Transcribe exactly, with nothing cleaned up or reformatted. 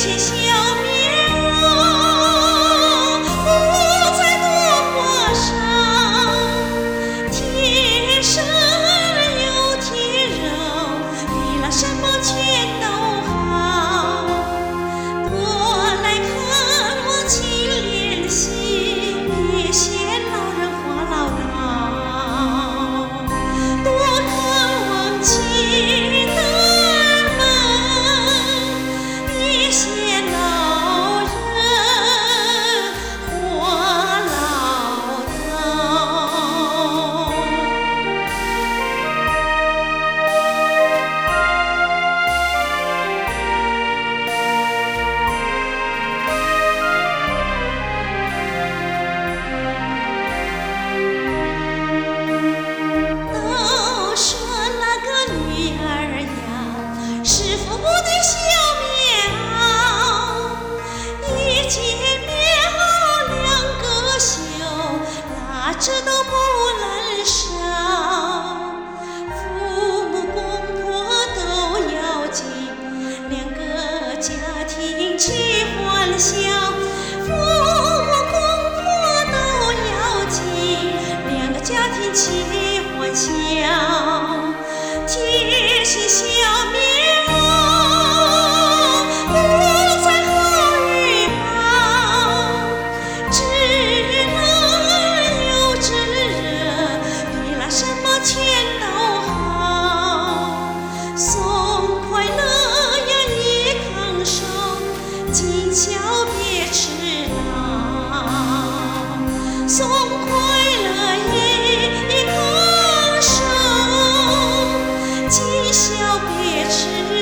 些小棉袄，不再多花哨。天生有天柔，比那什么全都好。多来看我青莲戏，别嫌老人话唠叨。多看望妻儿们，别嫌老人话唠叨。都说那个女儿呀，是父母的小棉袄，一件棉袄两个袖，哪这都不能少。父母公婆都要紧，两个家庭齐欢笑。父母公婆都要紧，两个家庭齐欢笑。贴些小棉袄，不再好预报。知冷又知热，比那什么全都好。送快乐呀一扛手，今宵别迟到。送快乐一扛手，今宵别迟